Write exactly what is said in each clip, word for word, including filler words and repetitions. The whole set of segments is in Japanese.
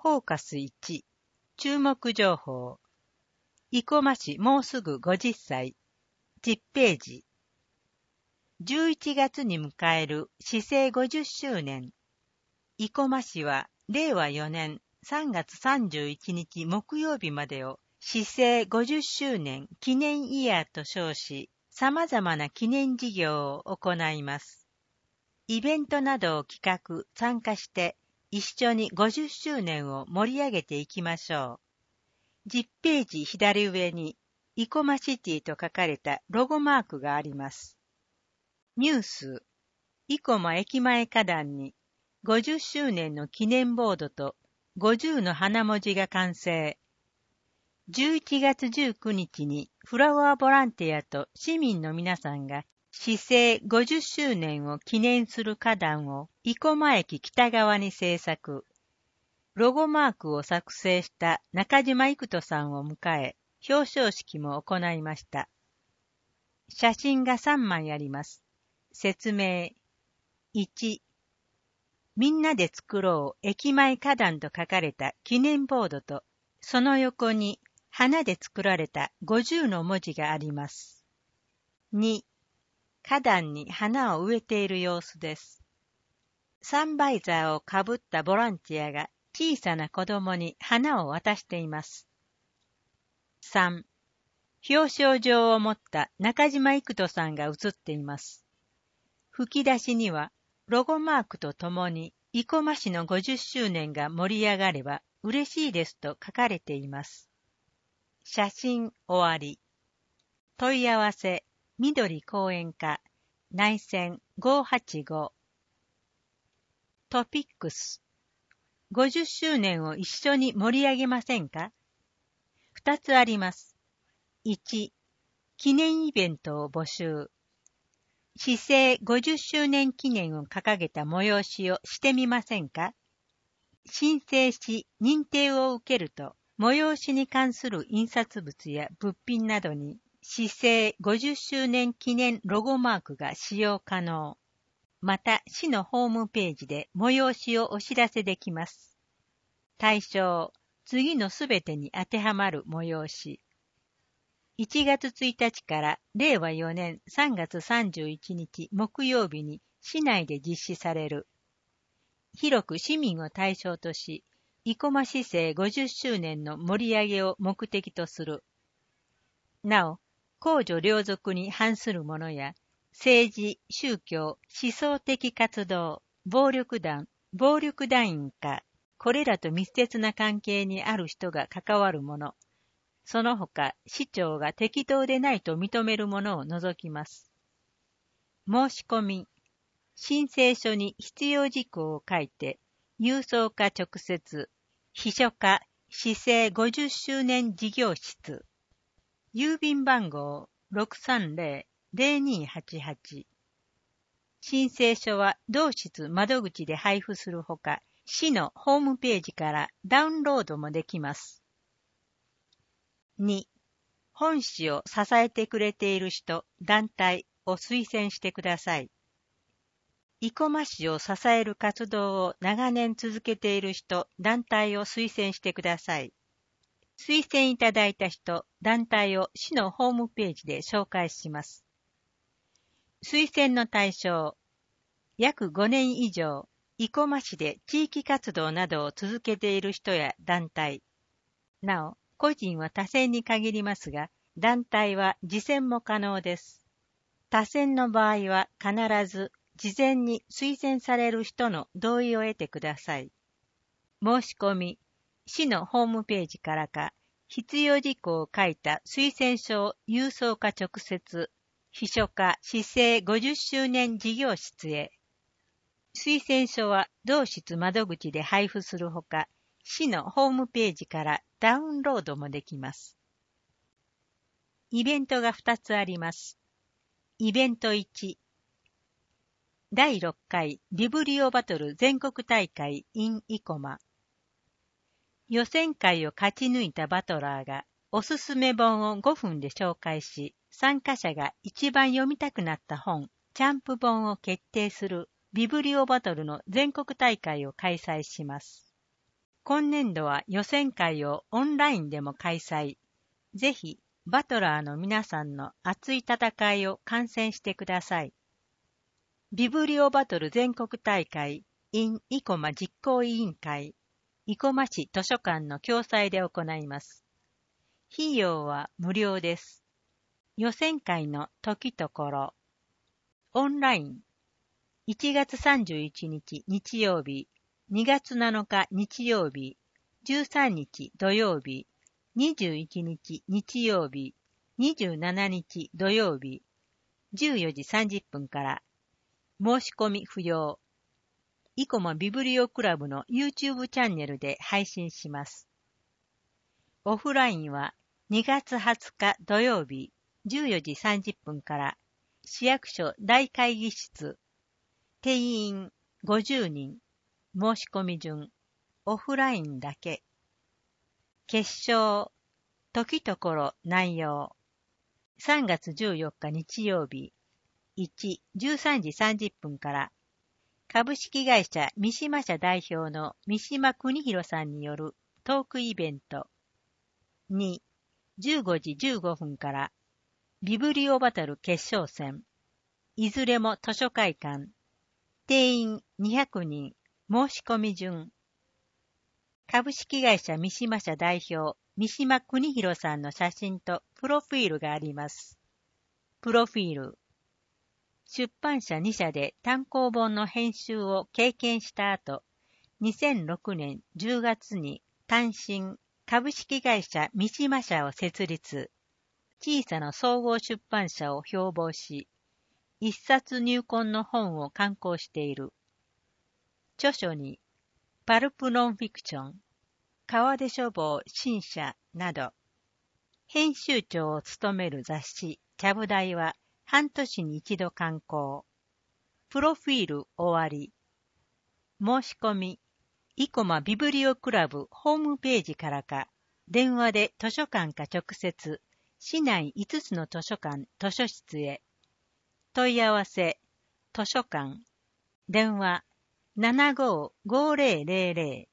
フォーカスいち、注目情報。生駒市もうすぐごじゅっさい。じゅっページ。じゅういちがつに迎える市政ごじゅっしゅうねん。生駒市はれいわよねんさんがつさんじゅういちにち木曜日までを市政ごじゅっしゅうねん記念イヤーと称し、様々な記念事業を行います。イベントなどを企画、参加して、一緒にごじゅっしゅうねんを盛り上げていきましょう。じゅっページ左上に、生駒シティと書かれたロゴマークがあります。ニュース、生駒駅前花壇に、ごじゅっしゅうねんの記念ボードとごじゅうの花文字が完成。じゅういちがつじゅうくにちにフラワーボランティアと市民の皆さんが市政ごじゅっしゅうねんを記念する花壇を生駒駅北側に制作。ロゴマークを作成した中島育人さんを迎え、表彰式も行いました。写真がさんまいあります。説明。いち、みんなで作ろう駅前花壇と書かれた記念ボードと、その横に花で作られたごじゅうの文字があります。に、花壇に花を植えている様子です。サンバイザーをかぶったボランティアが小さな子供に花を渡しています。さん、表彰状を持った中島育人さんが写っています。吹き出しにはロゴマークとともに生駒市のごじゅっしゅうねんが盛り上がれば嬉しいですと書かれています。写真終わり。問い合わせ、緑講演課、内線ごはちご。トピックス。ごじゅっしゅうねんを一緒に盛り上げませんか？二つあります。いち、記念イベントを募集。市政ごじゅっしゅうねん記念を掲げた催しをしてみませんか？申請し認定を受けると、催しに関する印刷物や物品などに市政ごじゅっしゅうねん記念ロゴマークが使用可能。また、市のホームページで催しをお知らせできます。対象、次のすべてに当てはまる催し。いちがつついたちかられいわよねんさんがつさんじゅういちにち木曜日に市内で実施される。広く市民を対象とし、生駒市政ごじゅっしゅうねんの盛り上げを目的とする。なお、公序良俗に反するものや、政治、宗教、思想的活動、暴力団、暴力団員か、これらと密接な関係にある人が関わるもの、その他、市長が適当でないと認めるものを除きます。申し込み、申請書に必要事項を書いて、郵送か直接、秘書課、市政ごじゅっしゅうねん事業室、郵便番号 ろくさんぜろ ぜろにはちはち。申請書は同室窓口で配布するほか、市のホームページからダウンロードもできます。に、本市を支えてくれている人、団体を推薦してください。生駒市を支える活動を長年続けている人、団体を推薦してください。推薦いただいた人、団体を市のホームページで紹介します。推薦の対象、約ごねん以上、生駒市で地域活動などを続けている人や団体。なお、個人は他選に限りますが、団体は自選も可能です。他選の場合は必ず、事前に推薦される人の同意を得てください。申し込み、市のホームページからか、必要事項を書いた推薦書を郵送か直接、秘書課市政ごじゅっしゅうねん事業室へ。推薦書は同室窓口で配布するほか、市のホームページからダウンロードもできます。イベントがふたつあります。イベントいち、だいろっかいビブリオバトル全国大会 in 生駒。予選会を勝ち抜いたバトラーがおすすめ本をごふんで紹介し、参加者が一番読みたくなった本、チャンプ本を決定するビブリオバトルの全国大会を開催します。 今年度は予選会をオンラインでも開催。ぜひ、バトラーの皆さんの熱い戦いを観戦してください。ビブリオバトル全国大会 in 生駒実行委員会、生駒市図書館の共催で行います。費用は無料です。予選会の時ところ。オンライン。いちがつさんじゅういちにち日曜日、にがつなのか日曜日、じゅうさんにち土曜日、にじゅういちにち日曜日、にじゅうしちにち土曜日、じゅうよじさんじゅっぷんから。申し込み不要。生駒ビブリオクラブの YouTube チャンネルで配信します。オフラインはにがつはつか土曜日じゅうよじさんじゅっぷんから市役所大会議室。定員ごじゅうにん。申し込み順。オフラインだけ。決勝。時ところ内容。さんがつじゅうよっか日曜日。いち、じゅうさんじさんじゅっぷんから、株式会社三島社代表の三島邦弘さんによるトークイベント。に、じゅうごじじゅうごふんから、ビブリオバトル決勝戦。いずれも図書会館。定員にひゃくにん。申し込み順。株式会社三島社代表三島邦弘さんの写真とプロフィールがあります。プロフィール。出版社にしゃで単行本の編集を経験した後、にせんろくねんじゅうがつに単身株式会社三島社を設立。小さな総合出版社を標榜し、一冊入魂の本を刊行している。著書に、パルプノンフィクション、川出書房新社など、編集長を務める雑誌、ちゃぶ台は、半年に一度刊行。プロフィール終わり。申し込み、生駒ビブリオクラブホームページからか、電話で図書館か直接、市内いつつの図書館、図書室へ。問い合わせ、図書館、電話、ななごーごーぜろぜろぜろ。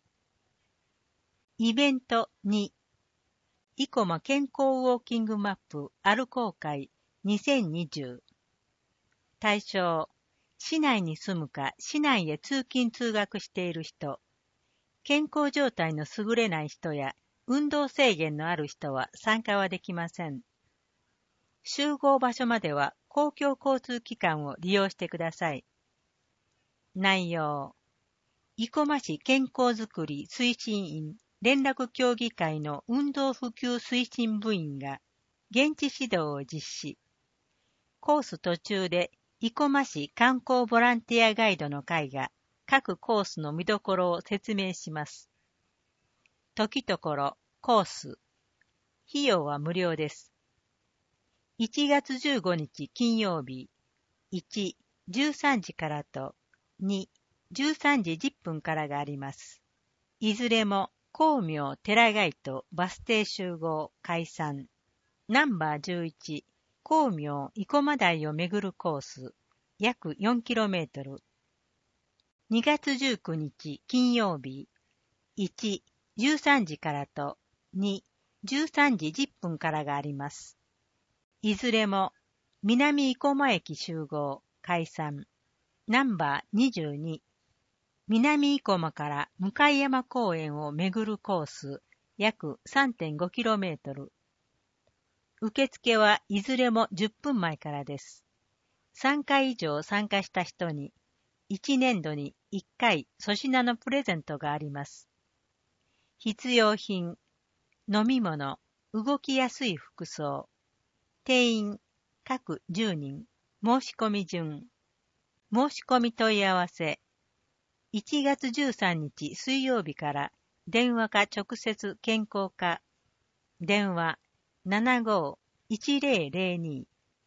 イベントに、生駒健康ウォーキングマップ歩こう会にせんにじゅう。対象、市内に住むか市内へ通勤通学している人、健康状態の優れない人や運動制限のある人は参加はできません。集合場所までは公共交通機関を利用してください。内容、生駒市健康づくり推進員連絡協議会の運動普及推進部員が現地指導を実施。コース途中で生駒市観光ボランティアガイドの会が各コースの見どころを説明します。時ところ、コース。費用は無料です。いちがつじゅうごにち金曜日、いち、じゅうさんじからとに、じゅうさんじじゅっぷんからがあります。いずれも光明寺街とバス停集合解散。ナンバーじゅういち、光明生駒台をめぐるコース、約 よんキロメートル。にがつじゅうくにち金曜日、いち、じゅうさんじからとに、じゅうさんじじゅっぷんからがあります。いずれも南生駒駅集合解散。ナンバーにじゅうに、南生駒から向山公園をめぐるコース、約 さんてんごキロメートル。受付はいずれもじゅっぷんまえからです。さんかい以上参加した人に、いちねんどにいっかい粗品のプレゼントがあります。必要品、飲み物、動きやすい服装、定員、各じゅうにん、申し込み順。申し込み問い合わせ、いちがつじゅうさんにち水曜日から電話か直接健康課、電話 ななごーいちぜろぜろに。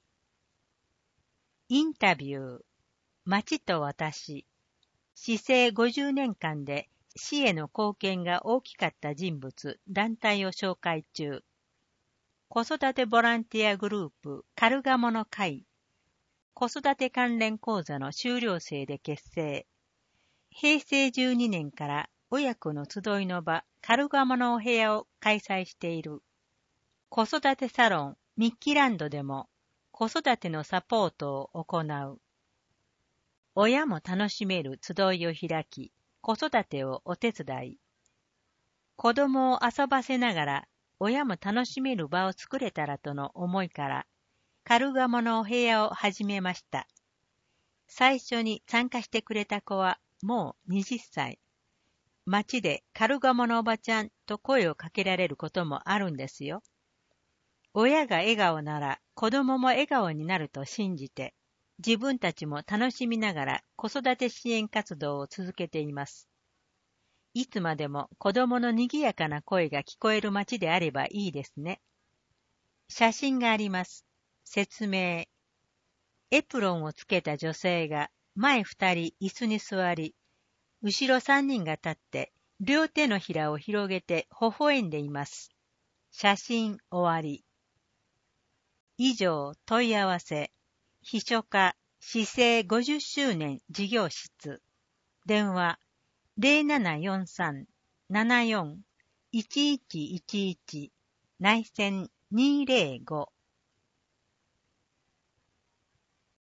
インタビュー、町と私、市政ごじゅうねんかんで市への貢献が大きかった人物、団体を紹介中。子育てボランティアグループカルガモの会、子育て関連講座の修了生で結成。へいせいじゅうにねんから親子の集いの場、カルガモのお部屋を開催している。子育てサロン、ミッキランドでも子育てのサポートを行う。親も楽しめる集いを開き、子育てをお手伝い。子供を遊ばせながら、親も楽しめる場を作れたらとの思いから、カルガモのお部屋を始めました。最初に参加してくれた子はもうはたち。街でカルガモのおばちゃんと声をかけられることもあるんですよ。親が笑顔なら子供も笑顔になると信じて、自分たちも楽しみながら子育て支援活動を続けています。いつまでも子供の賑やかな声が聞こえる街であればいいですね。写真があります。説明。エプロンをつけた女性が前二人椅子に座り、後ろ三人が立って両手のひらを広げて微笑んでいます。写真終わり。以上問い合わせ。秘書課市政ごじゅっしゅうねん事業室。電話 ゼロななよんさん ななよん いちいちいちいち 内線にーぜろご